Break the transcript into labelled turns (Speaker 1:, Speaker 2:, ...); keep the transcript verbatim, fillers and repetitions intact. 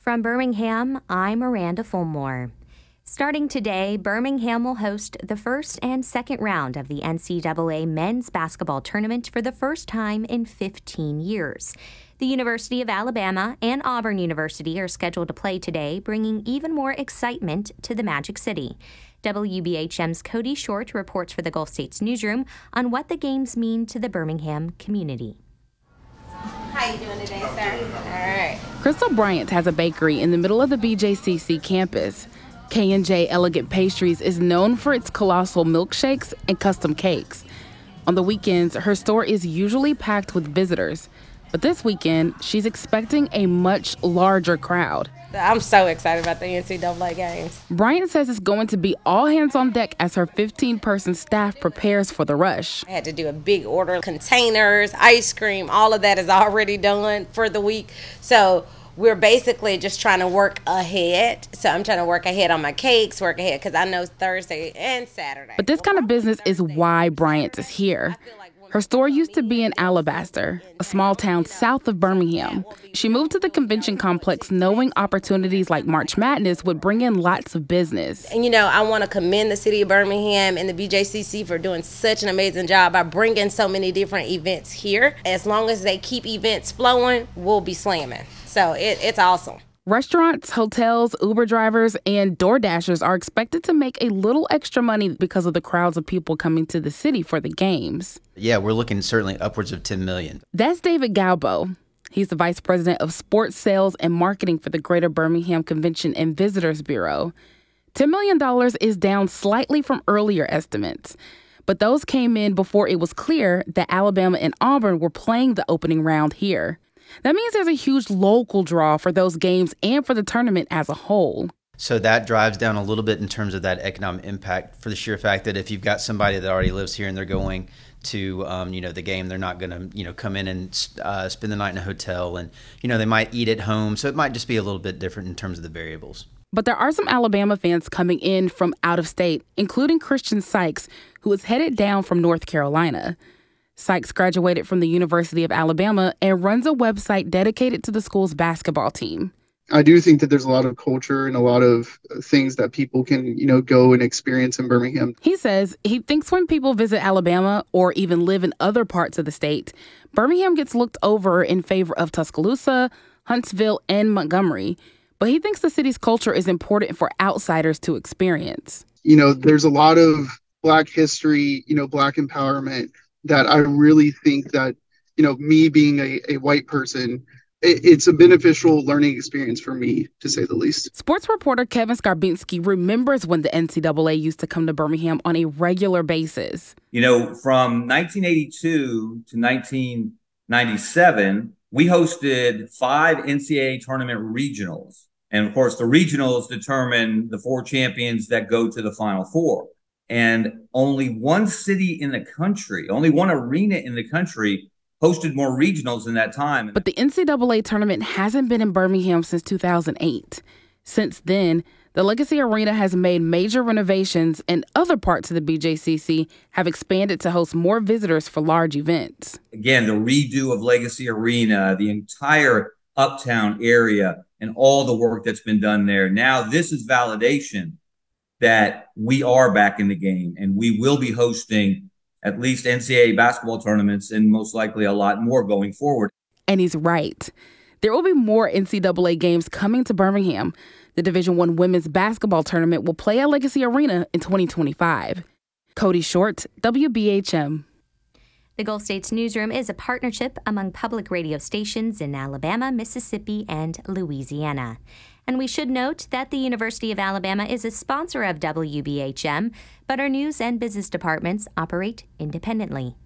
Speaker 1: From Birmingham, I'm Miranda Fulmore. Starting today, Birmingham will host the first and second round of the N C double A men's basketball tournament for the first time in fifteen years. The University of Alabama and Auburn University are scheduled to play today, bringing even more excitement to the Magic City. W B H M's Cody Short reports for the Gulf States Newsroom on what the games mean to the Birmingham community.
Speaker 2: How you doing today, sir? All right.
Speaker 3: Crystal Bryant has a bakery in the middle of the B J C C campus. K and J Elegant Pastries is known for its colossal milkshakes and custom cakes. On the weekends, her store is usually packed with visitors. But this weekend, she's expecting a much larger crowd.
Speaker 2: I'm so excited about the N C double A games.
Speaker 3: Bryant says it's going to be all hands on deck as her fifteen-person staff prepares for the rush.
Speaker 2: I had to do a big order, containers, ice cream, all of that is already done for the week. So we're basically just trying to work ahead. So I'm trying to work ahead on my cakes, work ahead, because I know Thursday and Saturday.
Speaker 3: But this kind of business is why Bryant is here. Her store used to be in Alabaster, a small town south of Birmingham. She moved to the convention complex knowing opportunities like March Madness would bring in lots of business.
Speaker 2: And, you know, I want to commend the city of Birmingham and the B J C C for doing such an amazing job by bringing so many different events here. As long as they keep events flowing, we'll be slamming. So it, it's awesome.
Speaker 3: Restaurants, hotels, Uber drivers, and DoorDashers are expected to make a little extra money because of the crowds of people coming to the city for the games.
Speaker 4: Yeah, we're looking certainly upwards of ten million.
Speaker 3: That's David Galbo. He's the vice president of sports sales and marketing for the Greater Birmingham Convention and Visitors Bureau. ten million dollars is down slightly from earlier estimates, but those came in before it was clear that Alabama and Auburn were playing the opening round here. That means there's a huge local draw for those games and for the tournament as a whole.
Speaker 4: So that drives down a little bit in terms of that economic impact for the sheer fact that if you've got somebody that already lives here and they're going to, um, you know, the game, they're not going to, you know, come in and uh, spend the night in a hotel and, you know, they might eat at home. So it might just be a little bit different in terms of the variables.
Speaker 3: But there are some Alabama fans coming in from out of state, including Christian Sykes, who is headed down from North Carolina. Sykes graduated from the University of Alabama and runs a website dedicated to the school's basketball team.
Speaker 5: I do think that there's a lot of culture and a lot of things that people can, you know, go and experience in Birmingham.
Speaker 3: He says he thinks when people visit Alabama or even live in other parts of the state, Birmingham gets looked over in favor of Tuscaloosa, Huntsville, and Montgomery. But he thinks the city's culture is important for outsiders to experience.
Speaker 5: You know, there's a lot of Black history, you know, Black empowerment that I really think that, you know, me being a, a white person, it, it's a beneficial learning experience for me, to say the least.
Speaker 3: Sports reporter Kevin Skarbinski remembers when the N C double A used to come to Birmingham on a regular basis.
Speaker 6: You know, from nineteen eighty-two to nineteen ninety-seven, we hosted five N C double A tournament regionals. And of course, the regionals determine the four champions that go to the Final Four. And only one city in the country, only one arena in the country hosted more regionals in that time.
Speaker 3: But the N C double A tournament hasn't been in Birmingham since two thousand eight. Since then, the Legacy Arena has made major renovations and other parts of the B J C C have expanded to host more visitors for large events.
Speaker 6: Again, the redo of Legacy Arena, the entire uptown area, and all the work that's been done there. Now, this is validation that we are back in the game and we will be hosting at least N C double A basketball tournaments and most likely a lot more going forward.
Speaker 3: And he's right. There will be more N C double A games coming to Birmingham. The Division I women's basketball tournament will play at Legacy Arena in twenty twenty-five. Cody Short, W B H M.
Speaker 1: The Gulf States Newsroom is a partnership among public radio stations in Alabama, Mississippi, and Louisiana. And we should note that the University of Alabama is a sponsor of W B H M, but our news and business departments operate independently.